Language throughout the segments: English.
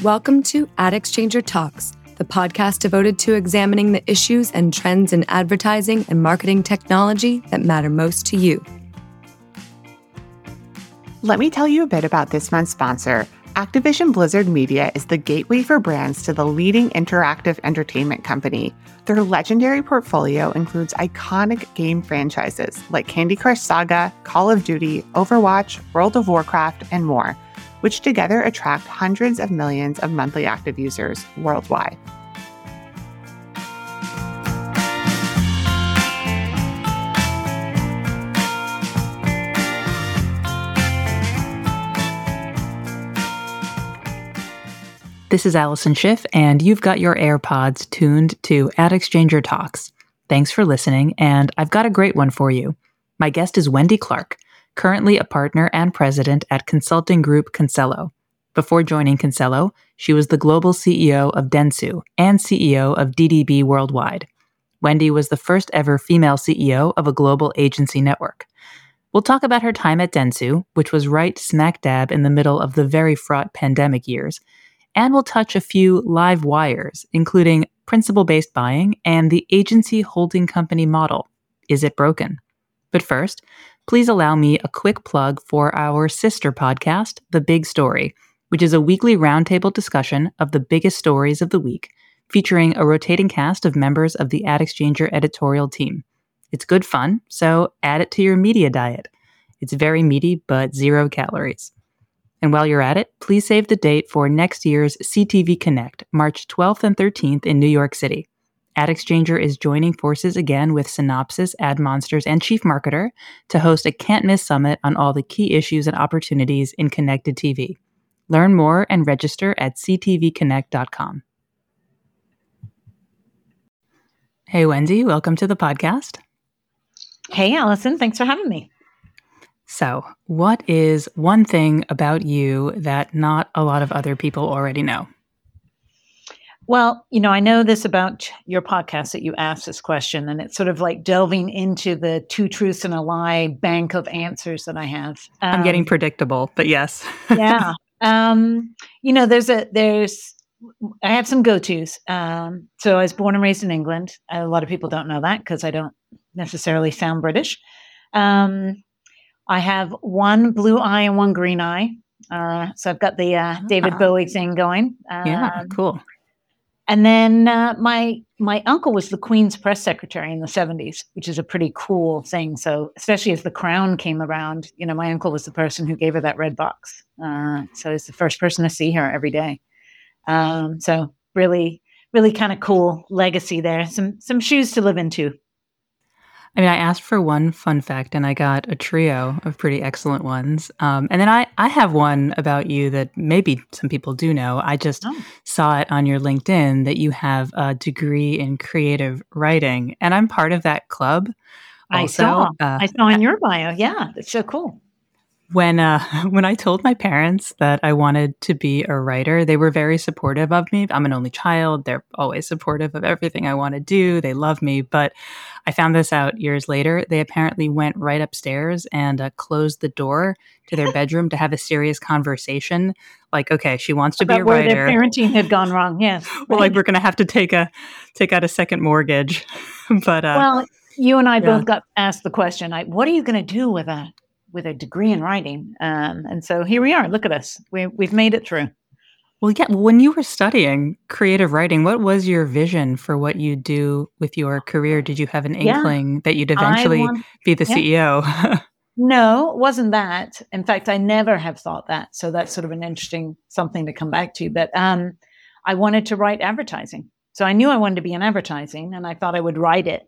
Welcome to AdExchanger Talks, the podcast devoted to examining the issues and trends in advertising and marketing technology that matter most to you. Let me tell you a bit about this month's sponsor. Activision Blizzard Media is the gateway for brands to the leading interactive entertainment company. Their legendary portfolio includes iconic game franchises like Candy Crush Saga, Call of Duty, Overwatch, World of Warcraft, and more, which together attract hundreds of millions of monthly active users worldwide. This is Allison Schiff, and you've got your AirPods tuned to AdExchanger Talks. Thanks for listening, and I've got a great one for you. My guest is Wendy Clark, currently a partner and president at consulting group Kinsella. Before joining Kinsella, she was the global CEO of Dentsu and CEO of DDB Worldwide. Wendy was the first ever female CEO of a global agency network. We'll talk about her time at Dentsu, which was right smack dab in the middle of the very fraught pandemic years, and we'll touch a few live wires, including principal-based buying and the agency holding company model. Is it broken? But first, please allow me a quick plug for our sister podcast, The Big Story, which is a weekly roundtable discussion of the biggest stories of the week, featuring a rotating cast of members of the AdExchanger editorial team. It's good fun, so add it to your media diet. It's very meaty, but 0 calories. And while you're at it, please save the date for next year's CTV Connect, March 12th and 13th in New York City. AdExchanger is joining forces again with Synopsys, AdMonsters, and Chief Marketer to host a can't-miss summit on all the key issues and opportunities in connected TV. Learn more and register at ctvconnect.com. Hey, Wendy, welcome to the podcast. Hey, Allison, thanks for having me. So, what is one thing about you that not a lot of other people already know? Well, I know this about your podcast that you asked this question, and it's sort of like delving into the two truths and a lie bank of answers that I have. I'm getting predictable, but yes. Yeah. I have some go-tos. So I was born and raised in England. A lot of people don't know that because I don't necessarily sound British. I have one blue eye and one green eye. So I've got the David Bowie thing going. Yeah, cool. And then my uncle was the Queen's press secretary in the 70s, which is a pretty cool thing. So especially as the Crown came around, my uncle was the person who gave her that red box. So he's the first person to see her every day. So really, really kind of cool legacy there. Some shoes to live into. I mean, I asked for one fun fact and I got a trio of pretty excellent ones. And then I have one about you that maybe some people do know. I just saw it on your LinkedIn that you have a degree in creative writing, and I'm part of that club. Also, I saw in your bio. Yeah, that's so cool. When I told my parents that I wanted to be a writer, they were very supportive of me. I'm an only child. They're always supportive of everything I want to do. They love me. But I found this out years later. They apparently went right upstairs and closed the door to their bedroom to have a serious conversation. Like, okay, she wants to be a writer. Where their parenting had gone wrong. Yes. Well, like we're going to have to take out a second mortgage. But well, you and I both got asked the question, what are you going to do with a degree in writing? And so here we are. Look at us. We've made it through. Well, yeah. When you were studying creative writing, what was your vision for what you do with your career? Did you have an inkling that you'd eventually be the CEO? No, it wasn't that. In fact, I never have thought that. So that's sort of an interesting something to come back to. But I wanted to write advertising. So I knew I wanted to be in advertising, and I thought I would write it.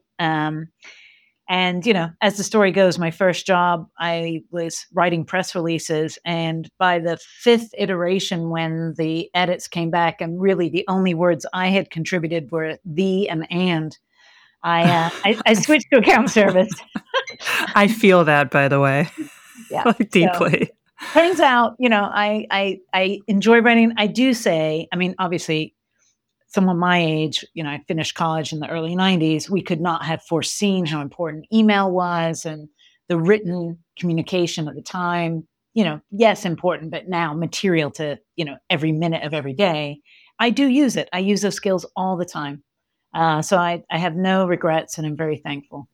And, as the story goes, my first job, I was writing press releases. And by the 5th iteration, when the edits came back, and really the only words I had contributed were the and, I switched to account service. I feel that, by the way, deeply. So, turns out, I enjoy writing. I do say, obviously, someone my age, I finished college in the early 90s. We could not have foreseen how important email was and the written communication at the time. yes, important, but now material to, every minute of every day. I do use it. I use those skills all the time. So I have no regrets, and I'm very thankful.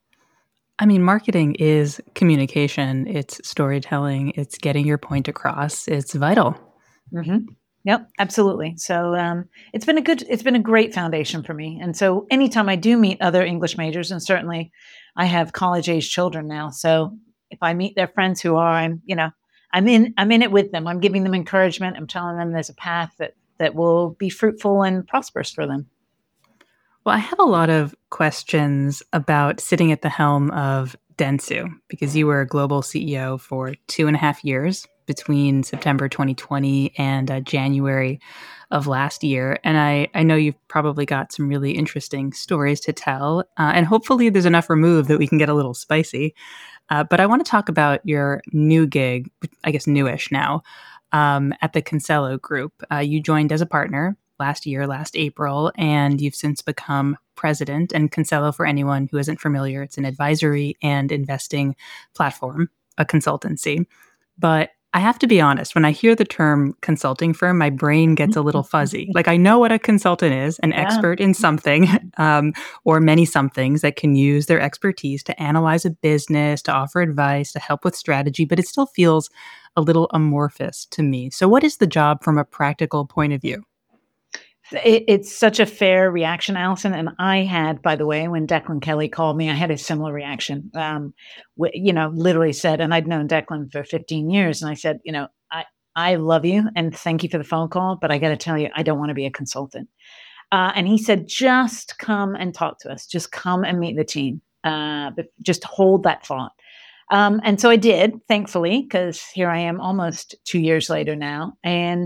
I mean, marketing is communication. It's storytelling. It's getting your point across. It's vital. Mm-hmm. Yep, absolutely. So it's been a great foundation for me. And so anytime I do meet other English majors, and certainly I have college age children now, so if I meet their friends who are, I'm in it with them. I'm giving them encouragement. I'm telling them there's a path that will be fruitful and prosperous for them. Well, I have a lot of questions about sitting at the helm of Dentsu, because you were a global CEO for 2.5 years between September 2020 and January of last year. And I know you've probably got some really interesting stories to tell. And hopefully there's enough remove that we can get a little spicy. But I want to talk about your new gig, I guess newish now, at the Kinsella Group. You joined as a partner last April, and you've since become president. And Kinsella, for anyone who isn't familiar, it's an advisory and investing platform, a consultancy. But I have to be honest, when I hear the term consulting firm, my brain gets a little fuzzy. Like, I know what a consultant is, an expert in something, or many somethings that can use their expertise to analyze a business, to offer advice, to help with strategy, but it still feels a little amorphous to me. So what is the job from a practical point of view? It's such a fair reaction, Allison. And I had, by the way, when Declan Kelly called me, I had a similar reaction. Literally said, and I'd known Declan for 15 years. And I said, I love you and thank you for the phone call, but I got to tell you, I don't want to be a consultant. And he said, just come and talk to us. Just come and meet the team. But just hold that thought. And so I did, thankfully, because here I am almost 2 years later now. And,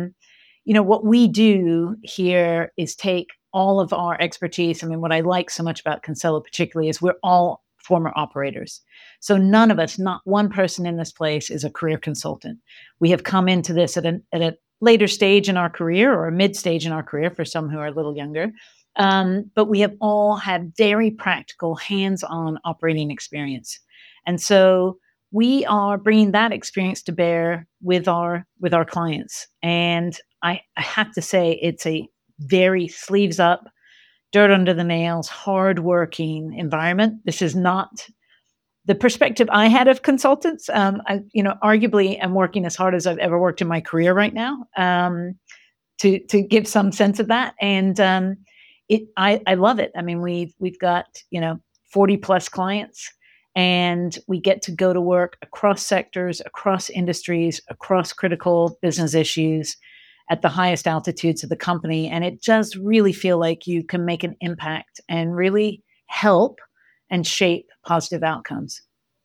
what we do here is take all of our expertise. I mean, what I like so much about Kinsella particularly is we're all former operators. So none of us, not one person in this place, is a career consultant. We have come into this at a later stage in our career, or a mid stage in our career for some who are a little younger. But we have all had very practical, hands-on operating experience. And so we are bringing that experience to bear with our clients. And I have to say, it's a very sleeves up, dirt under the nails, hardworking environment. This is not the perspective I had of consultants. Arguably, I'm working as hard as I've ever worked in my career right now, to give some sense of that. And I love it. I mean, we've got 40 plus clients. And we get to go to work across sectors, across industries, across critical business issues at the highest altitudes of the company. And it does really feel like you can make an impact and really help and shape positive outcomes.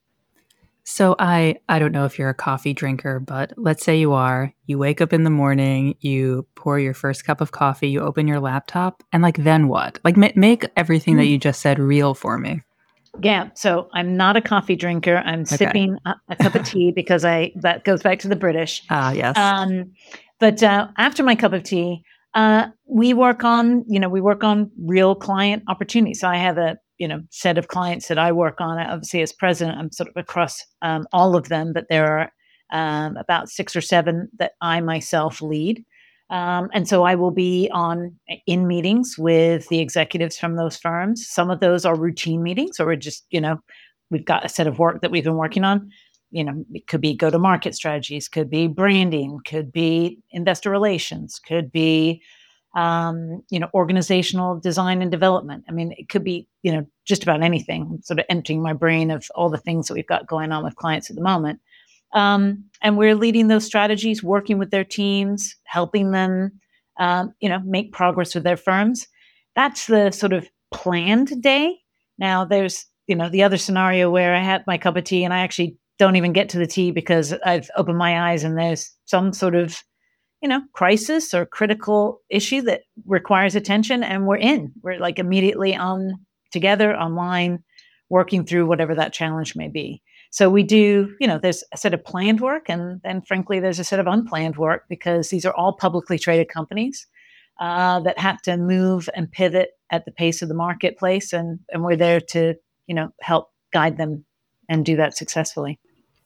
So I don't know if you're a coffee drinker, but let's say you are. You wake up in the morning, you pour your first cup of coffee, you open your laptop, and then what? Make everything that you just said real for me. Yeah. So I'm not a coffee drinker. I'm sipping a cup of tea because that goes back to the British. Yes. But after my cup of tea, we work on real client opportunities. So I have a, set of clients that I work on. Obviously, as president, I'm sort of across all of them, but there are about 6 or 7 that I myself lead. And so I will be in meetings with the executives from those firms. Some of those are routine meetings, or we're just, we've got a set of work that we've been working on. It could be go-to-market strategies, could be branding, could be investor relations, could be, organizational design and development. I mean, it could be, just about anything. I'm sort of emptying my brain of all the things that we've got going on with clients at the moment. And we're leading those strategies, working with their teams, helping them, make progress with their firms. That's the sort of planned day. Now there's, the other scenario where I had my cup of tea and I actually don't even get to the tea because I've opened my eyes and there's some sort of, crisis or critical issue that requires attention. And we're immediately together online, working through whatever that challenge may be. So we do, there's a set of planned work and then frankly, there's a set of unplanned work because these are all publicly traded companies that have to move and pivot at the pace of the marketplace. And we're there to, help guide them and do that successfully.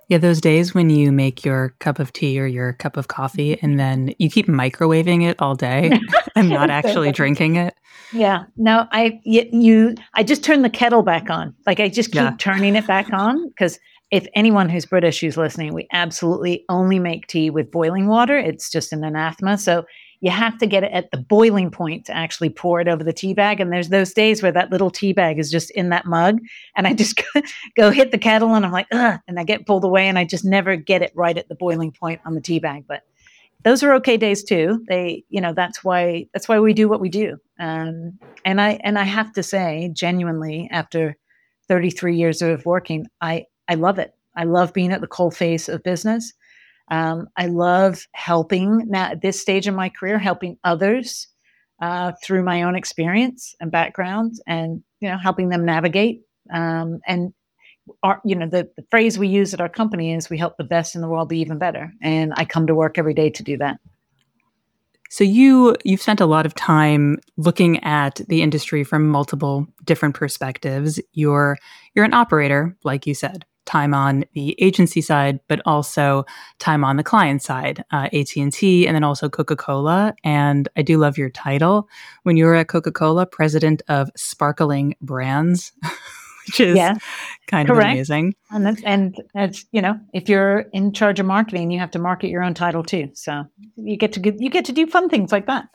Yeah, those days when you make your cup of tea or your cup of coffee and then you keep microwaving it all day and not actually drinking it. Yeah. No, I just turn the kettle back on. Like I just keep turning it back on because if anyone who's British who's listening, we absolutely only make tea with boiling water. It's just an anathema. So you have to get it at the boiling point to actually pour it over the tea bag. And there's those days where that little tea bag is just in that mug and I just go hit the kettle and I'm like, ugh, and I get pulled away and I just never get it right at the boiling point on the tea bag. But those are okay days too. That's why we do what we do. And I have to say, genuinely, after 33 years of working, I love it. I love being at the coalface of business. I love helping now at this stage in my career, helping others through my own experience and background, and helping them navigate. And the phrase we use at our company is we help the best in the world be even better. And I come to work every day to do that. So you've spent a lot of time looking at the industry from multiple different perspectives. You're an operator, like you said, time on the agency side, but also time on the client side, AT&T, and then also Coca-Cola. And I do love your title. When you were at Coca-Cola, president of Sparkling Brands, which is kind of amazing. And that's if you're in charge of marketing, you have to market your own title too. So you get to do fun things like that.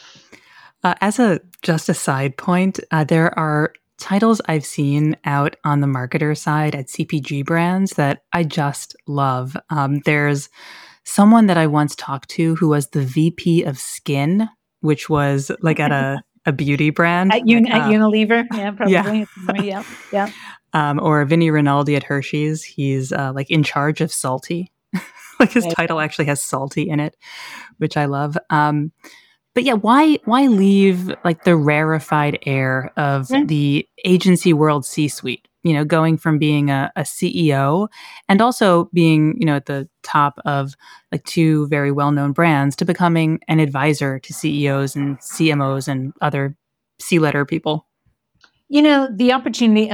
As just a side point, there are titles I've seen out on the marketer side at CPG brands that I just love. There's someone that I once talked to who was the VP of Skin, which was like at a beauty brand. At Unilever, yeah, probably. Yeah. Or Vinny Rinaldi at Hershey's. He's like in charge of Salty. Like his title actually has Salty in it, which I love. But yeah, why leave like the rarefied air of the agency world C-suite? Going from being a CEO and also being, at the top of like two very well-known brands to becoming an advisor to CEOs and CMOs and other C-letter people. The opportunity,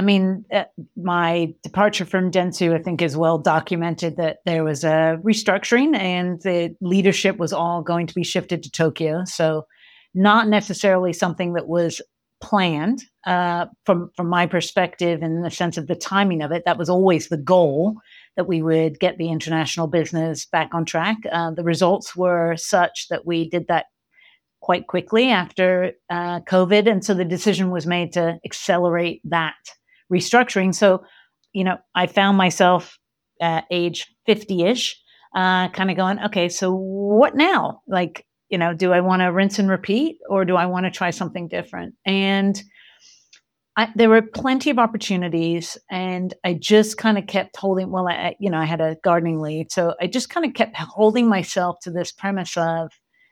my departure from Dentsu, I think is well documented that there was a restructuring and the leadership was all going to be shifted to Tokyo. So not necessarily something that was planned from my perspective in the sense of the timing of it. That was always the goal, that we would get the international business back on track. The results were such that we did that quite quickly after COVID. And so the decision was made to accelerate that restructuring. So, I found myself at age 50-ish, kind of going, okay, so what now? Like, do I want to rinse and repeat or do I want to try something different? And there were plenty of opportunities and I just kind of kept holding, I had a gardening lead. So I just kind of kept holding myself to this premise of,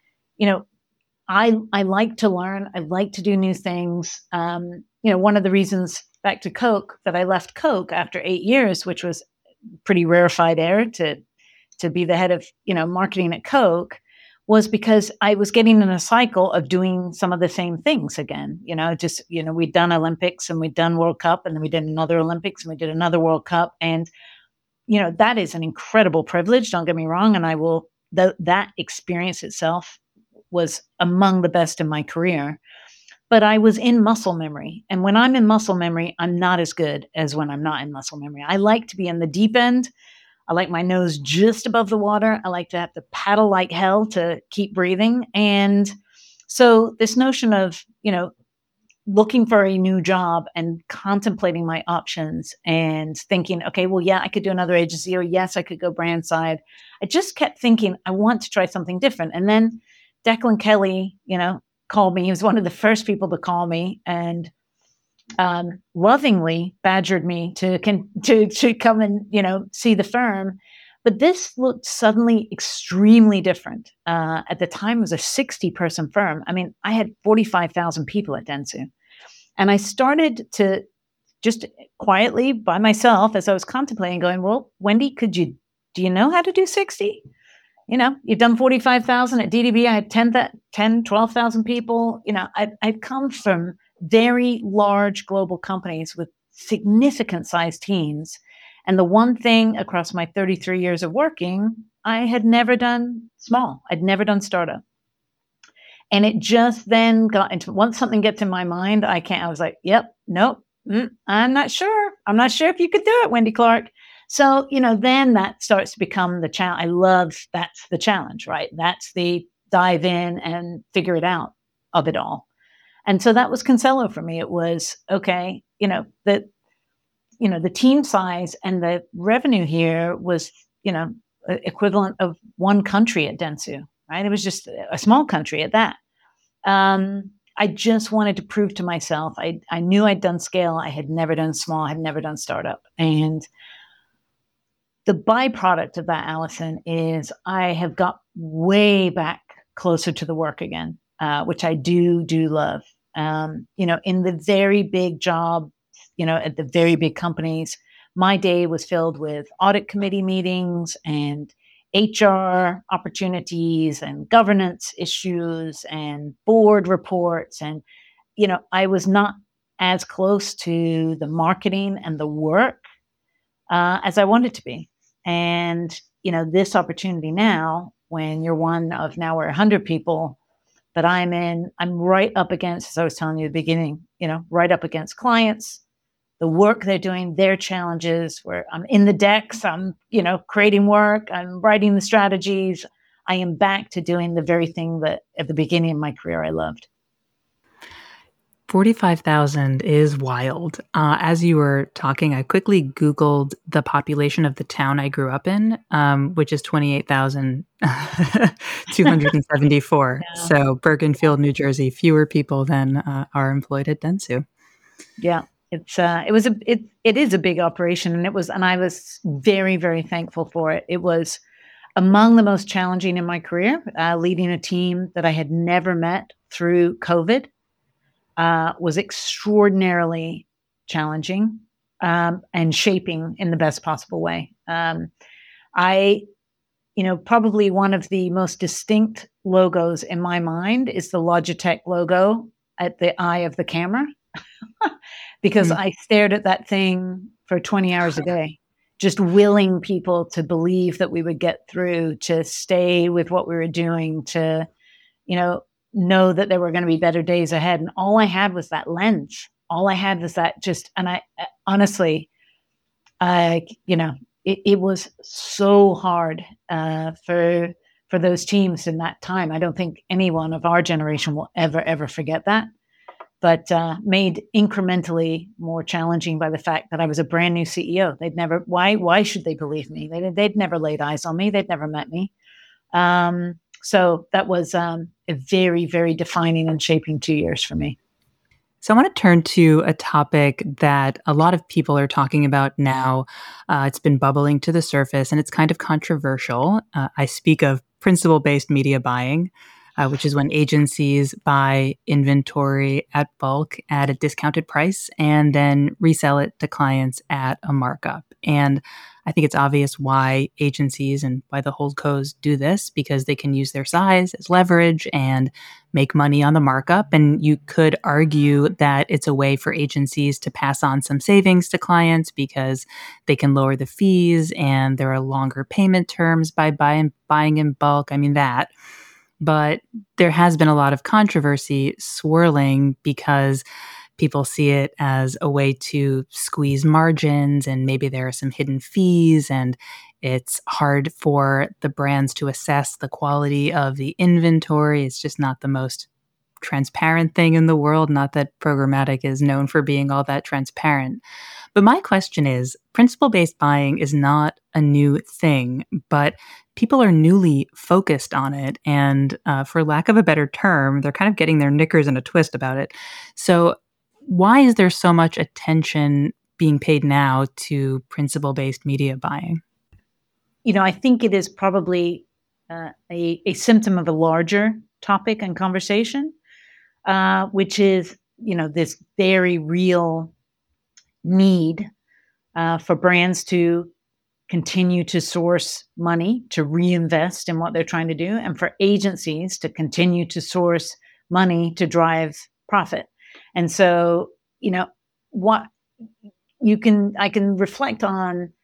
I like to learn. I like to do new things. One of the reasons back to Coke that I left Coke after 8 years, which was pretty rarefied air to be the head of, marketing at Coke, was because I was getting in a cycle of doing some of the same things again. We'd done Olympics and we'd done World Cup and then we did another Olympics and we did another World Cup. And, that is an incredible privilege. Don't get me wrong. And I will, that experience itself was among the best in my career, but I was in muscle memory. And when I'm in muscle memory, I'm not as good as when I'm not in muscle memory. I like to be in the deep end. I like my nose just above the water. I like to have to paddle like hell to keep breathing. And so this notion of, looking for a new job and contemplating my options and thinking, okay, well, yeah, I could do another agency, or yes, I could go brand side. I just kept thinking, I want to try something different. And then Declan Kelly, called me. He was one of the first people to call me and lovingly badgered me to come and, see the firm. But this looked suddenly extremely different. At the time, it was a 60-person firm. I had 45,000 people at Dentsu. And I started to just quietly by myself as I was contemplating going, well, Wendy, do you know how to do 60? You've done 45,000 at DDB. I had 12,000 people. I'd come from very large global companies with significant sized teams. And the one thing across my 33 years of working, I had never done small. I'd never done startup. And it just then got into, once something gets in my mind, I was like, yep, nope, I'm not sure. I'm not sure if you could do it, Wendy Clark. So, then that starts to become the challenge. That's the challenge, right? That's the dive in and figure it out of it all. And so that was Kinsella for me. It was, okay, the team size and the revenue here was, equivalent of one country at Dentsu, right? It was just a small country at that. I just wanted to prove to myself, I knew I'd done scale. I had never done small. I had never done startup. And the byproduct of that, Allison, is I have got way back closer to the work again, which I do love. In the very big job, at the very big companies, my day was filled with audit committee meetings and HR opportunities and governance issues and board reports. And, I was not as close to the marketing and the work as I wanted to be. And, this opportunity now, when you're one of now we're 100 people that I'm right up against, as I was telling you at the beginning, right up against clients, the work they're doing, their challenges, where I'm in the decks, I'm, creating work, I'm writing the strategies. I am back to doing the very thing that at the beginning of my career I loved. 45,000 is wild. As you were talking, I quickly Googled the population of the town I grew up in, which is 28,274. Yeah. So Bergenfield, New Jersey, fewer people than are employed at Dentsu. Yeah, it is a big operation, and I was very, very thankful for it. It was among the most challenging in my career, leading a team that I had never met through COVID. Was extraordinarily challenging and shaping in the best possible way. Probably one of the most distinct logos in my mind is the Logitech logo at the eye of the camera, because I stared at that thing for 20 hours a day, just willing people to believe that we would get through, to stay with what we were doing, to, know that there were going to be better days ahead. And all I had was that lens. All I had was that and I honestly, it was so hard for those teams in that time. I don't think anyone of our generation will ever forget that, but made incrementally more challenging by the fact that I was a brand new CEO. Why should they believe me? They'd never laid eyes on me. They'd never met me. So that was a very, very defining and shaping 2 years for me. So I want to turn to a topic that a lot of people are talking about now. It's been bubbling to the surface, and it's kind of controversial. I speak of principle-based media buying, which is when agencies buy inventory at bulk at a discounted price and then resell it to clients at a markup. And I think it's obvious why agencies and why the holdcos do this, because they can use their size as leverage and make money on the markup. And you could argue that it's a way for agencies to pass on some savings to clients because they can lower the fees and there are longer payment terms by buying in bulk. I mean, that. But there has been a lot of controversy swirling because people see it as a way to squeeze margins, and maybe there are some hidden fees, and it's hard for the brands to assess the quality of the inventory. It's just not the most transparent thing in the world. Not that programmatic is known for being all that transparent. But my question is, principle-based buying is not a new thing, but people are newly focused on it. And for lack of a better term, they're kind of getting their knickers in a twist about it. So why is there so much attention being paid now to principle-based media buying? I think it is probably a symptom of a larger topic and conversation, which is, this very real need for brands to continue to source money to reinvest in what they're trying to do, and for agencies to continue to source money to drive profit. And so, I can reflect on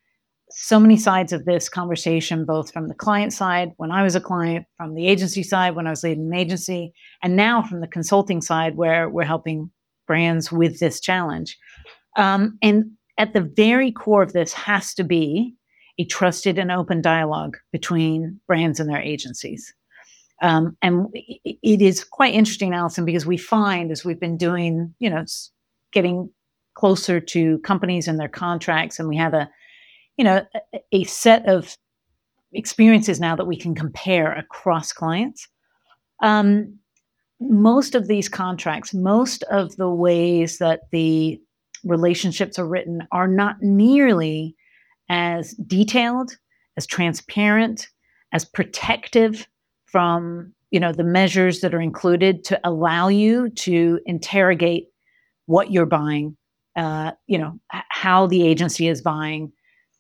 so many sides of this conversation, both from the client side, when I was a client, from the agency side, when I was leading an agency, and now from the consulting side, where we're helping brands with this challenge. And at the very core of this has to be a trusted and open dialogue between brands and their agencies. And it is quite interesting, Allison, because we find as we've been doing, getting closer to companies and their contracts, and we have a set of experiences now that we can compare across clients. Most of these contracts, most of the ways that the relationships are written are not nearly as detailed, as transparent, as protective from, the measures that are included to allow you to interrogate what you're buying, how the agency is buying,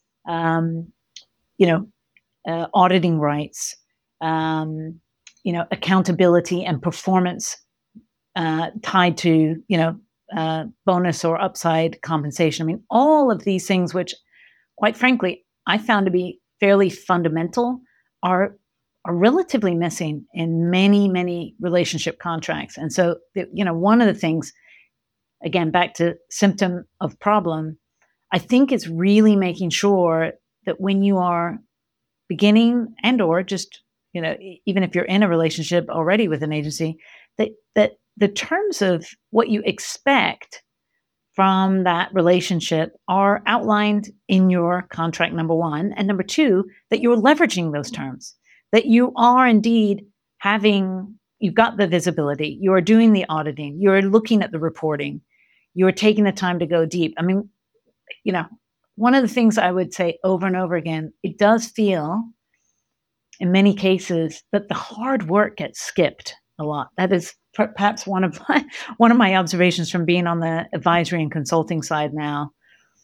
auditing rights, accountability and performance tied to, bonus or upside compensation. I mean, all of these things, which quite frankly, I found to be fairly fundamental, are relatively missing in many, many relationship contracts. And so, one of the things, again, back to symptom of problem, I think it's really making sure that when you are beginning and or just, even if you're in a relationship already with an agency, that the terms of what you expect from that relationship are outlined in your contract, number one. And number two, that you're leveraging those terms, that you are indeed you've got the visibility, you are doing the auditing, you're looking at the reporting, you're taking the time to go deep. I mean, one of the things I would say over and over again, it does feel in many cases that the hard work gets skipped a lot. That is perhaps one of my observations from being on the advisory and consulting side now.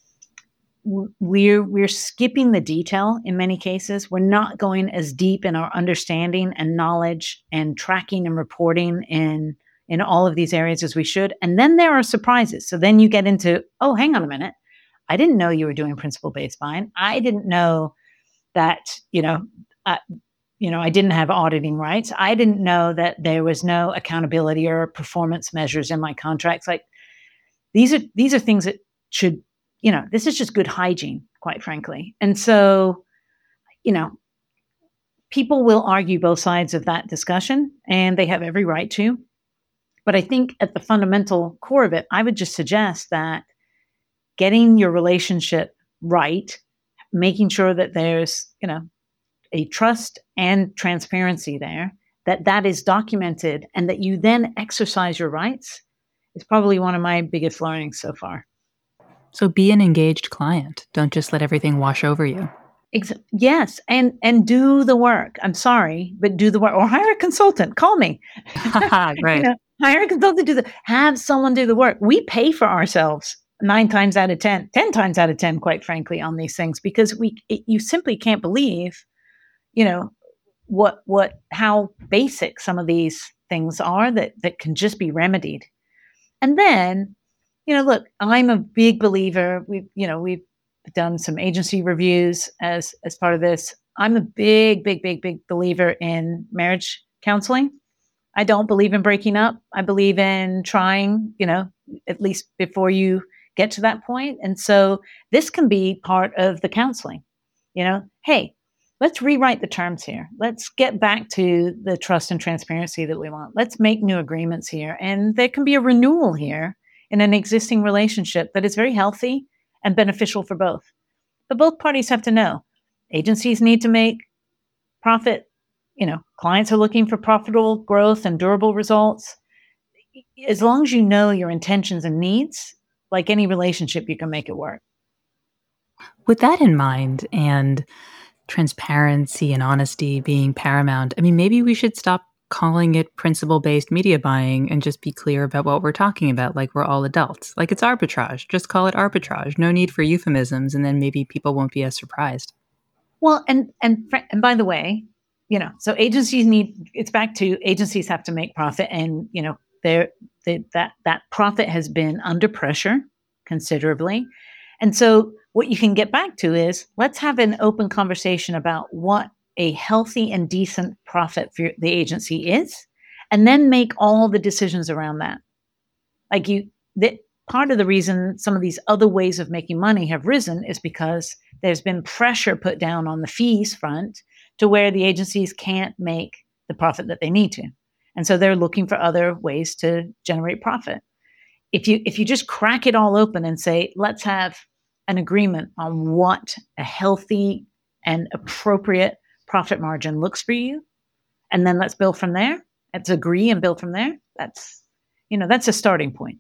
We're skipping the detail in many cases. We're not going as deep in our understanding and knowledge and tracking and reporting in all of these areas as we should. And then there are surprises. So then you get into, oh, hang on a minute. I didn't know you were doing principal-based buying. I didn't know that, I didn't have auditing rights. I didn't know that there was no accountability or performance measures in my contracts. Like these are things that should, this is just good hygiene, quite frankly. And so, people will argue both sides of that discussion, and they have every right to. But I think at the fundamental core of it, I would just suggest that getting your relationship right, making sure that there's, a trust and transparency there, that is documented, and that you then exercise your rights is probably one of my biggest learnings so far. So be an engaged client. Don't just let everything wash over you. Yes. And do the work. I'm sorry, but do the work, or hire a consultant. Call me. Right. Hire a consultant, have someone do the work. We pay for ourselves 9 times out of 10, 10 times out of 10, quite frankly, on these things, because you simply can't believe, how basic some of these things are that can just be remedied. And then, look, I'm a big believer. We've done some agency reviews as part of this. I'm a big, big, big, big believer in marriage counseling. I don't believe in breaking up. I believe in trying, at least before you get to that point. And so this can be part of the counseling, hey, let's rewrite the terms here. Let's get back to the trust and transparency that we want. Let's make new agreements here. And there can be a renewal here in an existing relationship that is very healthy and beneficial for both. But both parties have to know agencies need to make profit. Clients are looking for profitable growth and durable results. As long as you know your intentions and needs, like any relationship, you can make it work. With that in mind, and transparency and honesty being paramount, I mean, maybe we should stop calling it principle-based media buying and just be clear about what we're talking about, like we're all adults. Like it's arbitrage. Just call it arbitrage. No need for euphemisms, and then maybe people won't be as surprised. Well, and by the way, so it's back to agencies have to make profit, and that profit has been under pressure considerably. And so what you can get back to is let's have an open conversation about what a healthy and decent profit for the agency is, and then make all the decisions around that. Part of the reason some of these other ways of making money have risen is because there's been pressure put down on the fees front to where the agencies can't make the profit that they need to. And so they're looking for other ways to generate profit. If you just crack it all open and say, let's have an agreement on what a healthy and appropriate profit margin looks for you, and then let's build from there. Let's agree and build from there. That's a starting point.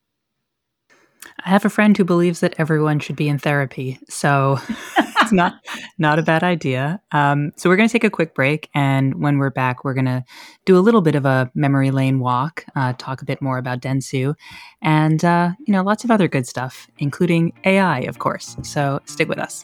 I have a friend who believes that everyone should be in therapy, so it's not a bad idea. So we're going to take a quick break, and when we're back, we're going to do a little bit of a memory lane walk, talk a bit more about Dentsu, and lots of other good stuff, including AI, of course. So stick with us.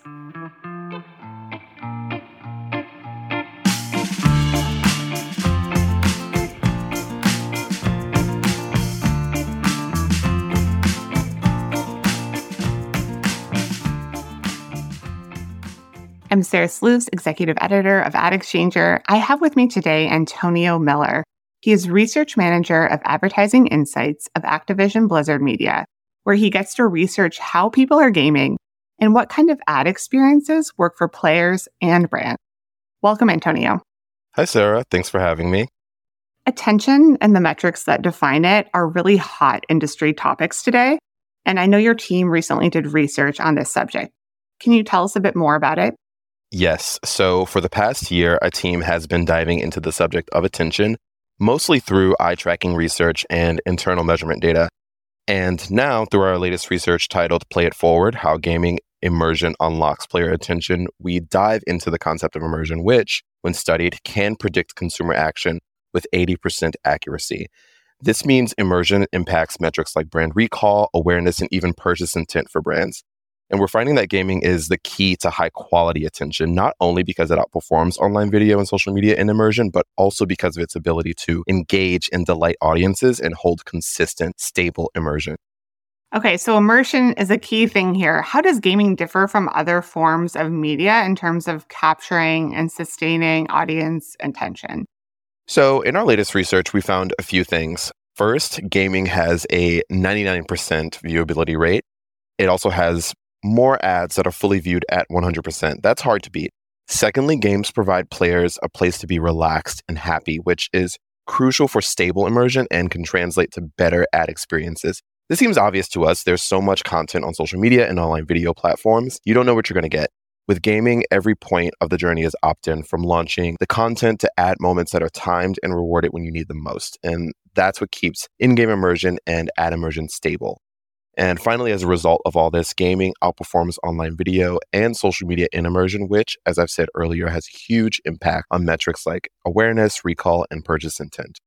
I'm Sarah Sluice, Executive Editor of AdExchanger. I have with me today Antonio Miller. He is Research Manager of Advertising Insights of Activision Blizzard Media, where he gets to research how people are gaming and what kind of ad experiences work for players and brands. Welcome, Antonio. Hi, Sarah. Thanks for having me. Attention and the metrics that define it are really hot industry topics today, and I know your team recently did research on this subject. Can you tell us a bit more about it? Yes. So for the past year, a team has been diving into the subject of attention, mostly through eye tracking research and internal measurement data. And now, through our latest research titled Play It Forward, How Gaming Immersion Unlocks Player Attention, we dive into the concept of immersion, which, when studied, can predict consumer action with 80% accuracy. This means immersion impacts metrics like brand recall, awareness, and even purchase intent for brands. And we're finding that gaming is the key to high quality attention, not only because it outperforms online video and social media in immersion, but also because of its ability to engage and delight audiences and hold consistent, stable immersion. Okay, so immersion is a key thing here. How does gaming differ from other forms of media in terms of capturing and sustaining audience attention? So in our latest research, we found a few things. First, gaming has a 99% viewability rate. It also has more ads that are fully viewed at 100%. That's hard to beat. Secondly, games provide players a place to be relaxed and happy, which is crucial for stable immersion and can translate to better ad experiences. This seems obvious to us. There's so much content on social media and online video platforms. You don't know what you're going to get. With gaming, every point of the journey is opt-in, from launching the content to ad moments that are timed and rewarded when you need them most. And that's what keeps in-game immersion and ad immersion stable. And finally, as a result of all this, gaming outperforms online video and social media in immersion, which, as I've said earlier, has huge impact on metrics like awareness, recall, and purchase intent.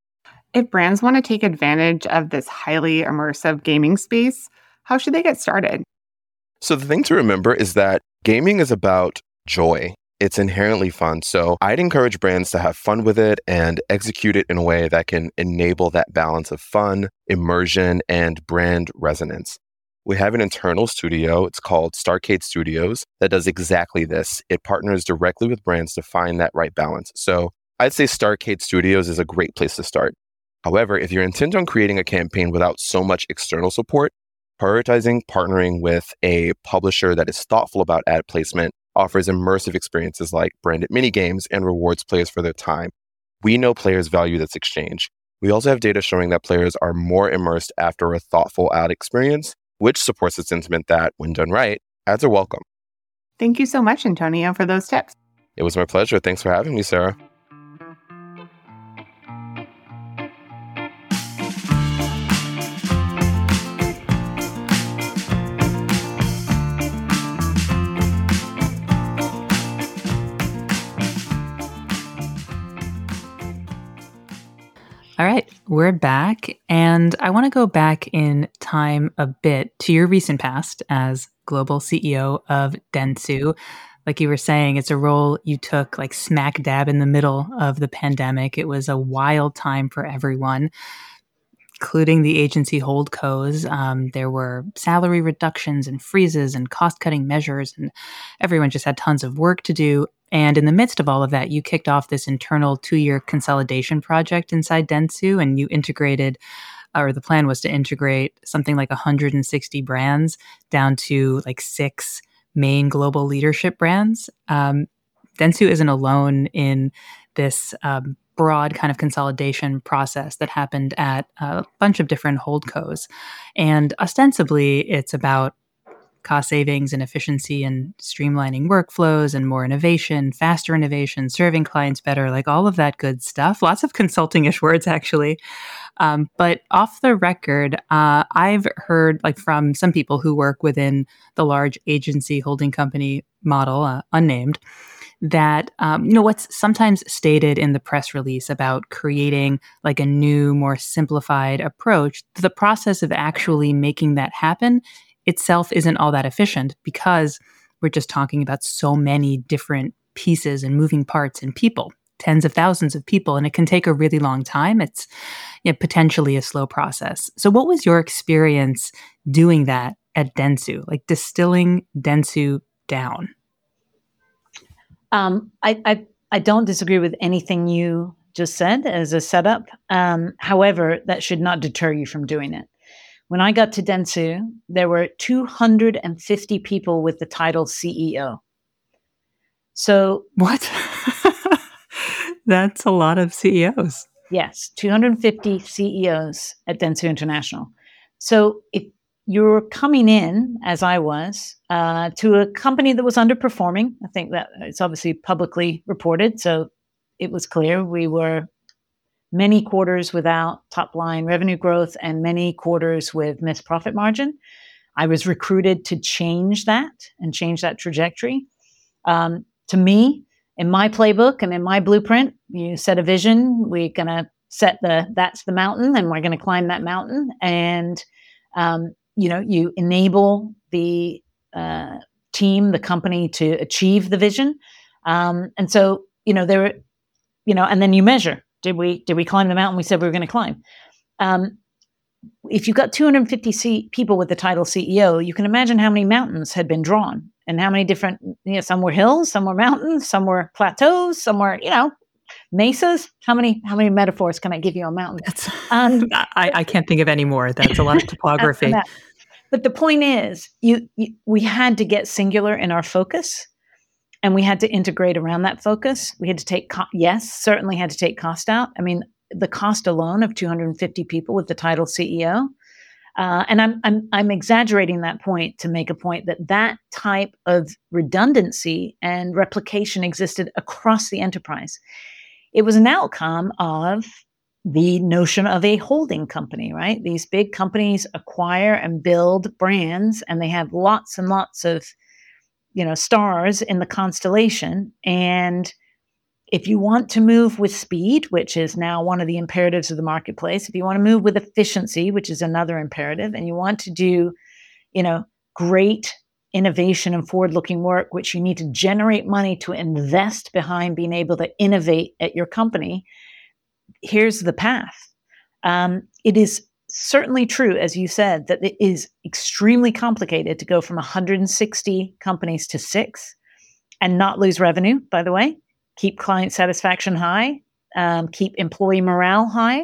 If brands want to take advantage of this highly immersive gaming space, how should they get started? So the thing to remember is that gaming is about joy. It's inherently fun. So I'd encourage brands to have fun with it and execute it in a way that can enable that balance of fun, immersion, and brand resonance. We have an internal studio. It's called Starcade Studios that does exactly this. It partners directly with brands to find that right balance. So I'd say Starcade Studios is a great place to start. However, if you're intent on creating a campaign without so much external support, prioritizing partnering with a publisher that is thoughtful about ad placement offers immersive experiences like branded mini games and rewards players for their time. We know players value this exchange. We also have data showing that players are more immersed after a thoughtful ad experience, which supports the sentiment that, when done right, ads are welcome. Thank you so much, Antonio, for those tips. It was my pleasure. Thanks for having me, Sarah. All right, we're back, and I want to go back in time a bit to your recent past as global CEO of Dentsu. Like you were saying, it's a role you took like smack dab in the middle of the pandemic. It was a wild time for everyone. including the agency holdcos. There were salary reductions and freezes and cost-cutting measures, and everyone just had tons of work to do. And in the midst of all of that, you kicked off this internal 2-year consolidation project inside Dentsu, and you integrated, or the plan was to integrate something like 160 brands down to like 6 main global leadership brands. Dentsu isn't alone in this broad kind of consolidation process that happened at a bunch of different holdcos. And ostensibly, it's about cost savings and efficiency and streamlining workflows and more innovation, faster innovation, serving clients better, like all of that good stuff. Lots of consulting-ish words, actually. But off the record, I've heard like from some people who work within the large agency holding company model, unnamed, that, what's sometimes stated in the press release about creating like a new, more simplified approach, the process of actually making that happen itself isn't all that efficient because we're just talking about so many different pieces and moving parts and people, tens of thousands of people, and it can take a really long time. It's potentially a slow process. So what was your experience doing that at Dentsu, like distilling Dentsu down? I don't disagree with anything you just said as a setup. However, that should not deter you from doing it. When I got to Dentsu, there were 250 people with the title CEO. So what? That's a lot of CEOs. Yes, 250 CEOs at Dentsu International. So if you're coming in, as I was, to a company that was underperforming, I think that it's obviously publicly reported, so it was clear we were many quarters without top-line revenue growth and many quarters with missed profit margin. I was recruited to change that and change that trajectory. To me, in my playbook and in my blueprint, you set a vision. We're going to set that's the mountain, and we're going to climb that mountain. And you enable the team, the company to achieve the vision. And so, and then you measure. Did we climb the mountain we said we were going to climb? If you've got 250 people with the title CEO, you can imagine how many mountains had been drawn and how many different, some were hills, some were mountains, some were plateaus, some were, mesas. How many metaphors can I give you on mountains? I can't think of any more. That's a lot of topography. But the point is, we had to get singular in our focus, and we had to integrate around that focus. We had to take, certainly had to take cost out. I mean, the cost alone of 250 people with the title CEO. And I'm exaggerating that point to make a point that type of redundancy and replication existed across the enterprise. It was an outcome of the notion of a holding company, right? These big companies acquire and build brands, and they have lots and lots of, stars in the constellation. And if you want to move with speed, which is now one of the imperatives of the marketplace, if you want to move with efficiency, which is another imperative, and you want to do, great innovation and forward-looking work, which you need to generate money to invest behind being able to innovate at your company, here's the path. It is certainly true, as you said, that it is extremely complicated to go from 160 companies to 6 and not lose revenue, by the way. Keep client satisfaction high, keep employee morale high,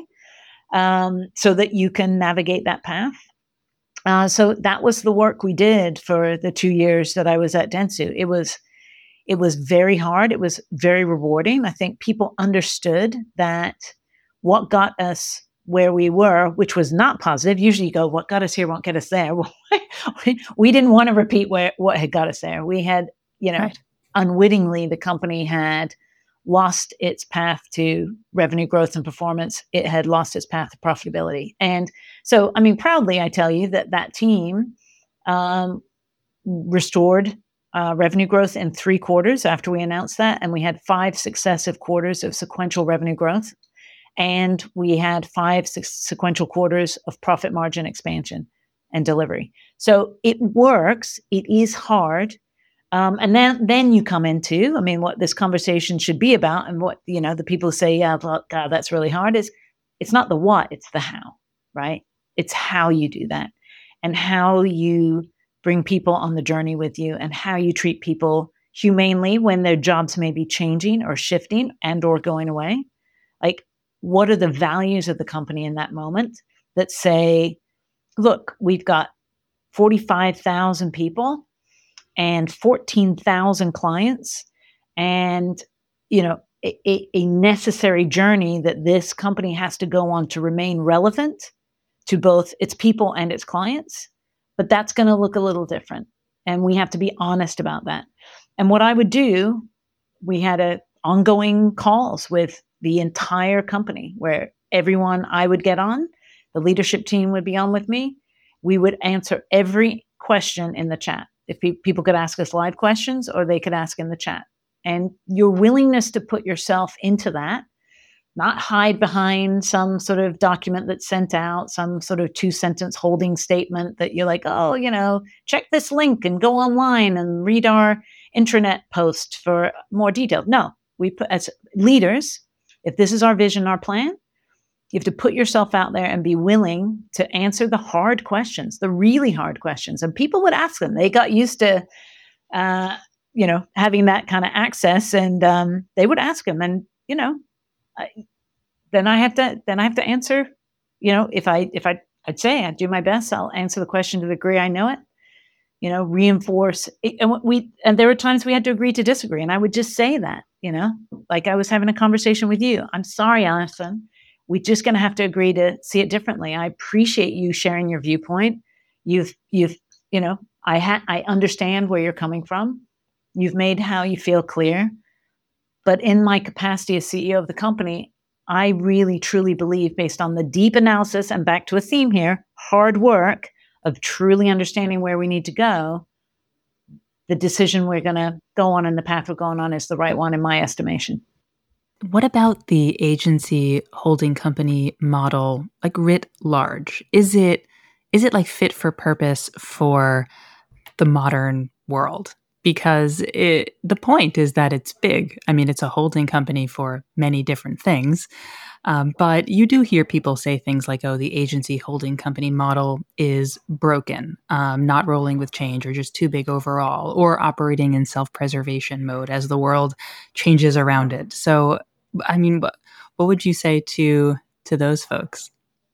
so that you can navigate that path. So that was the work we did for the 2 years that I was at Dentsu. It was very hard. It was very rewarding. I think people understood that what got us where we were, which was not positive. Usually you go, what got us here won't get us there. Well, we didn't want to repeat what had got us there. We had, right. Unwittingly, the company had lost its path to revenue growth and performance. It had lost its path to profitability. And so, proudly, I tell you that team restored revenue growth in 3 quarters after we announced that. And we had 5 successive quarters of sequential revenue growth. And we had 5 sequential quarters of profit margin expansion and delivery. So it works. It is hard. And then you come into, what this conversation should be about, and what, the people who say, yeah, well, God, that's really hard, is it's not the what, it's the how. right? It's how you do that and how you bring people on the journey with you and how you treat people humanely when their jobs may be changing or shifting and or going away. Like, what are the values of the company in that moment that say, look, we've got 45,000 people and 14,000 clients and, a necessary journey that this company has to go on to remain relevant to both its people and its clients. But that's going to look a little different. And we have to be honest about that. And what I would do, we had ongoing calls with the entire company where everyone I would get on, the leadership team would be on with me. We would answer every question in the chat. If people could ask us live questions or they could ask in the chat. And your willingness to put yourself into that, not hide behind some sort of document that's sent out, some sort of 2-sentence holding statement that you're like, check this link and go online and read our intranet post for more detail. No, we put, as leaders, if this is our vision, our plan, you have to put yourself out there and be willing to answer the hard questions, the really hard questions. And people would ask them. They got used to, having that kind of access, and they would ask them. And then I have to answer. I'd say I'd do my best. I'll answer the question to the degree I know it. Reinforce it. And there were times we had to agree to disagree, and I would just say that. Like I was having a conversation with you. I'm sorry, Allison. We're just going to have to agree to see it differently. I appreciate you sharing your viewpoint. I understand where you're coming from. You've made how you feel clear. But in my capacity as CEO of the company, I really, truly believe, based on the deep analysis and back to a theme here, hard work of truly understanding where we need to go, the decision we're going to go on and the path we're going on is the right one in my estimation. What about the agency holding company model, like writ large? Is it like fit for purpose for the modern world? Because the point is that it's big. I mean, it's a holding company for many different things. But you do hear people say things like, the agency holding company model is broken, not rolling with change, or just too big overall, or operating in self-preservation mode as the world changes around it. So, I mean, what would you say to those folks?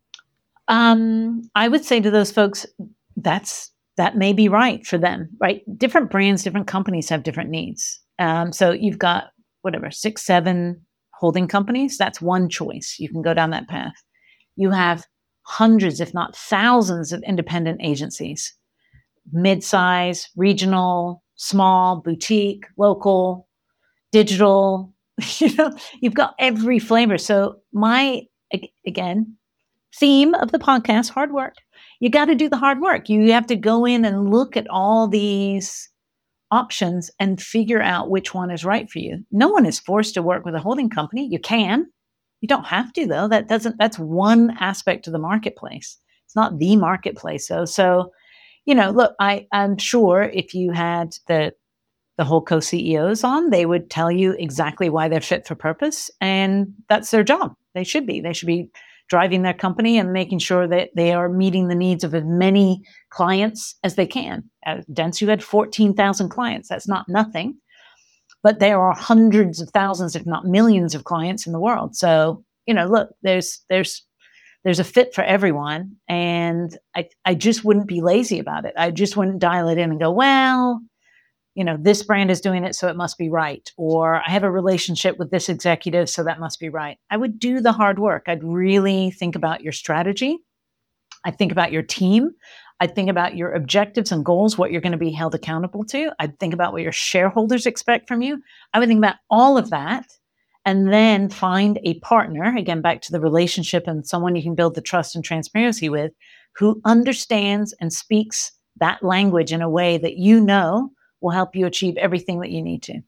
I would say to those folks, that may be right for them, right? Different brands, different companies have different needs. So you've got 6, 7 holding companies. That's one choice. You can go down that path. You have hundreds, if not thousands, of independent agencies, mid-size, regional, small, boutique, local, digital. You've got every flavor. So my, again, theme of the podcast, hard work. You got to do the hard work. You have to go in and look at all these options and figure out which one is right for you. No one is forced to work with a holding company. You can. You don't have to, though. That's one aspect of the marketplace. It's not the marketplace, though. So, look, I'm sure if you had the whole co-CEOs on, they would tell you exactly why they're fit for purpose. And that's their job. They should be driving their company and making sure that they are meeting the needs of as many clients as they can. At Dentsu had 14,000 clients. That's not nothing. But there are hundreds of thousands, if not millions, of clients in the world. So, look, there's a fit for everyone. And I just wouldn't be lazy about it. I just wouldn't dial it in and go, well, this brand is doing it, so it must be right. Or I have a relationship with this executive, so that must be right. I would do the hard work. I'd really think about your strategy. I'd think about your team. I'd think about your objectives and goals, what you're going to be held accountable to. I'd think about what your shareholders expect from you. I would think about all of that and then find a partner, again, back to the relationship and someone you can build the trust and transparency with, who understands and speaks that language in a way that will help you achieve everything that you need to.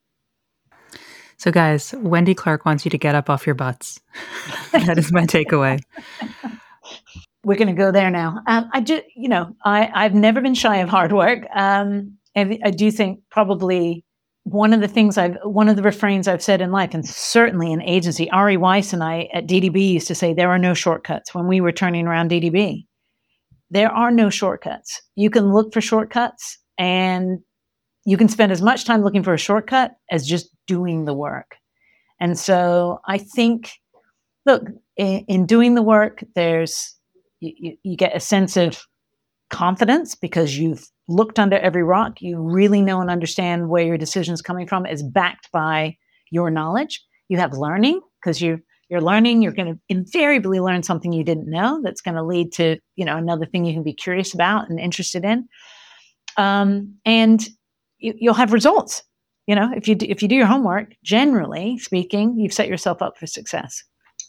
So guys, Wendy Clark wants you to get up off your butts. That is my takeaway. We're going to go there now. I've never been shy of hard work. And I do think probably one of the refrains I've said in life, and certainly in agency, Ari Weiss and I at DDB used to say there are no shortcuts when we were turning around DDB. There are no shortcuts. You can look for shortcuts, and you can spend as much time looking for a shortcut as just doing the work. And so I think, look, in doing the work, you get a sense of confidence because you've looked under every rock. You really know and understand where your decision is coming from. It's backed by your knowledge. You have learning because you're learning. You're going to invariably learn something you didn't know that's going to lead to, another thing you can be curious about and interested in. And you'll have results. If you do your homework, generally speaking, you've set yourself up for success.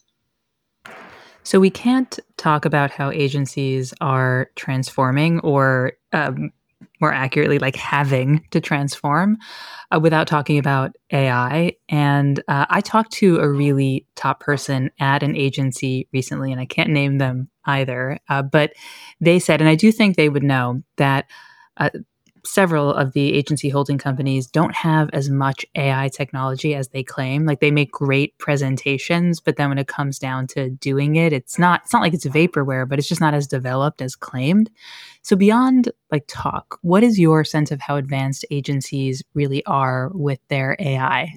So we can't talk about how agencies are transforming or more accurately, like having to transform without talking about AI. And I talked to a really top person at an agency recently, and I can't name them either, but they said, and I do think they would know, that several of the agency holding companies don't have as much AI technology as they claim. Like, they make great presentations, but then when it comes down to doing it, it's not like it's vaporware, but it's just not as developed as claimed. So beyond like talk, what is your sense of how advanced agencies really are with their AI?